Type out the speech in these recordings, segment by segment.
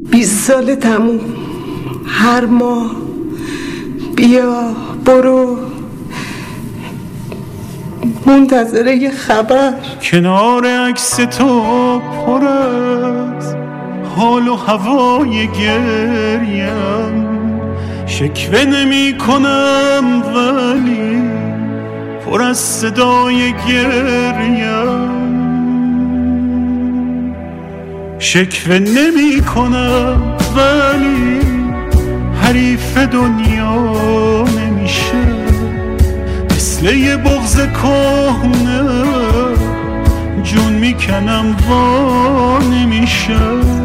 20 سال تموم، هر ماه بیا برو، منتظر یه خبر. کنار عکس تو پر از حال و هوای گریم، شکوه نمی کنم ولی پر از صدای گریم. شکوه نمی کنم ولی حریف دنیا نمیشه، مثل یه بغض کهنه جون میکنم وا نمیشه.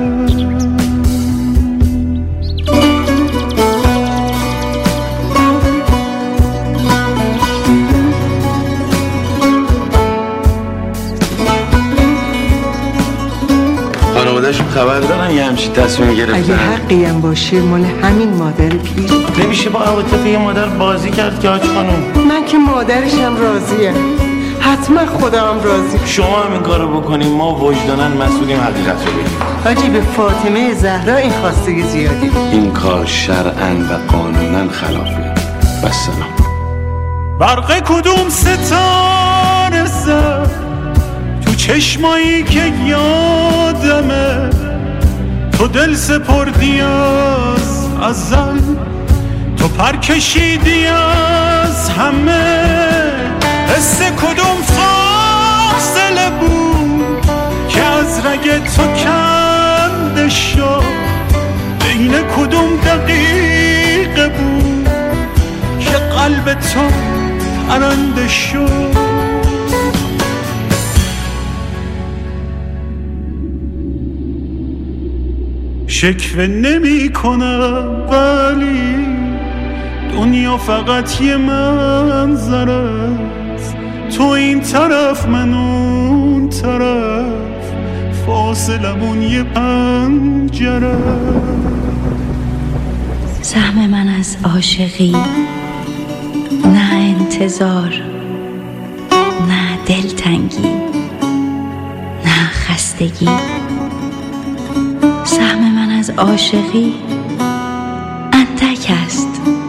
خانواده‌شون خبر دارن یه همچین تصمیمی گرفتن؟ اگه حقی هم باشه مال همین مادر پیر. نمیشه با عواطف یه مادر بازی کرد که حاج خانم. من که مادرشم راضیه، حتما خدا هم راضی. شما هم این کارو بکنیم ما وجدانن مسئولیم حقیقت رو بگیم. حاجی به فاطمه زهرا این خواستگی زیادی. این کار شرعاً و قانوناً خلافیه. والسلام. برق کدوم ستاره زد تو چشمایی که یادمه، تو دل سپردی از ازل، تو پر کشیدی از همه. حس کدوم فاصله بود که از رگ تو کنده شد، بین کدوم دقیقه بود که قلب تو پرنده شد. شکوه نمی کنم ولی دنیا فقط یه منظر است، تو این طرف من اون طرف، فاصلمون یه پنجره. سهم من از عاشقی، نه انتظار، نه دلتنگی، نه خستگی. سهم من از عاشقی اندک است،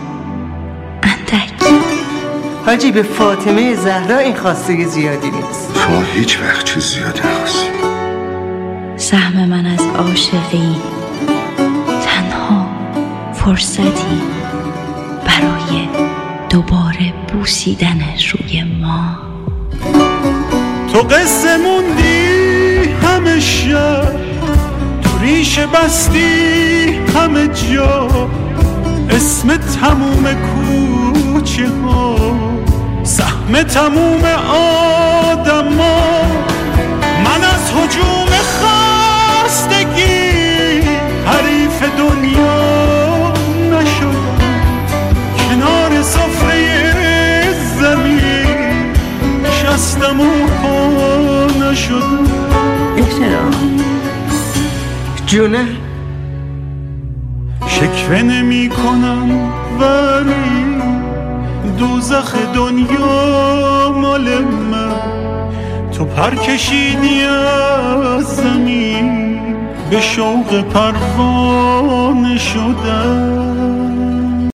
اندک. حاجی به فاطمه زهرا این خواستگی زیادی نیست. شما هیچ وقت چیز زیادی نخواستی. سهم من از عاشقی تنها فرصتی برای دوباره بوسیدن روی ما. تو قصه موندی همه شب، تو ریشه بستی همه جا، اسم تموم کوچه ها، سهم تموم آدم ها. من از هجوم خستگی حریف دنیا نشدم، کنار سفره زمین شستم و پا نشدم. احترام جونه. شکوه نمی کنم ولی دوزخ دنیا مال من، تو پر کشیدی از زمین به شوق پروانه شدم.